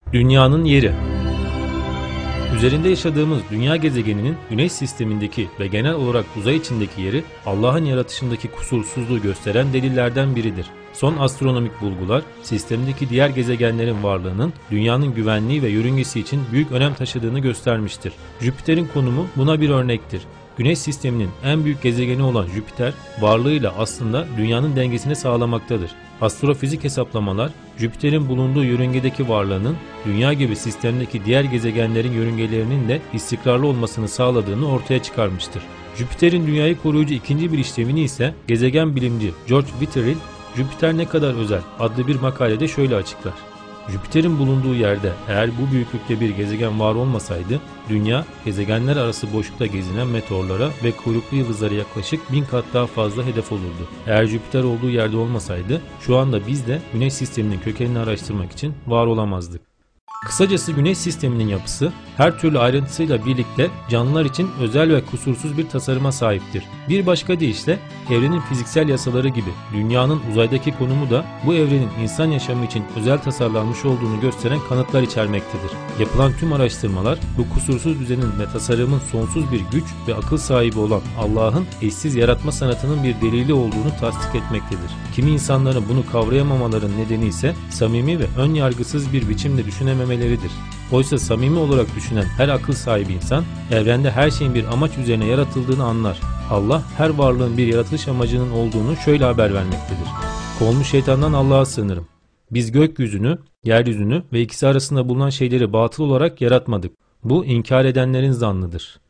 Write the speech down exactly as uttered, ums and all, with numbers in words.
Dünyanın yeri. Üzerinde yaşadığımız dünya gezegeninin Güneş sistemindeki ve genel olarak uzay içindeki yeri Allah'ın yaratışındaki kusursuzluğu gösteren delillerden biridir. Son astronomik bulgular sistemdeki diğer gezegenlerin varlığının dünyanın güvenliği ve yörüngesi için büyük önem taşıdığını göstermiştir. Jüpiter'in konumu buna bir örnektir. Güneş sisteminin en büyük gezegeni olan Jüpiter, varlığıyla aslında dünyanın dengesini sağlamaktadır. Astrofizik hesaplamalar, Jüpiter'in bulunduğu yörüngedeki varlığının dünya gibi sistemdeki diğer gezegenlerin yörüngelerinin de istikrarlı olmasını sağladığını ortaya çıkarmıştır. Jüpiter'in dünyayı koruyucu ikinci bir işlevini ise gezegen bilimci George Whitterill, "Jüpiter ne kadar özel" adlı bir makalede şöyle açıklar. Jüpiter'in bulunduğu yerde eğer bu büyüklükte bir gezegen var olmasaydı, Dünya, gezegenler arası boşlukta gezinen meteorlara ve kuyruklu yıldızlara yaklaşık bin kat daha fazla hedef olurdu. Eğer Jüpiter olduğu yerde olmasaydı, şu anda biz de Güneş sisteminin kökenini araştırmak için var olamazdık. Kısacası Güneş sisteminin yapısı her türlü ayrıntısıyla birlikte canlılar için özel ve kusursuz bir tasarıma sahiptir. Bir başka deyişle evrenin fiziksel yasaları gibi dünyanın uzaydaki konumu da bu evrenin insan yaşamı için özel tasarlanmış olduğunu gösteren kanıtlar içermektedir. Yapılan tüm araştırmalar bu kusursuz düzenin ve tasarımın sonsuz bir güç ve akıl sahibi olan Allah'ın eşsiz yaratma sanatının bir delili olduğunu tasdik etmektedir. Kimi insanların bunu kavrayamamaların nedeni ise samimi ve ön yargısız bir biçimde düşünememeleridir. Oysa samimi olarak düşünen her akıl sahibi insan, evrende her şeyin bir amaç üzerine yaratıldığını anlar. Allah her varlığın bir yaratılış amacının olduğunu şöyle haber vermektedir. "Kovulmuş şeytandan Allah'a sığınırım. Biz gökyüzünü, yeryüzünü ve ikisi arasında bulunan şeyleri batıl olarak yaratmadık. Bu inkar edenlerin zannıdır."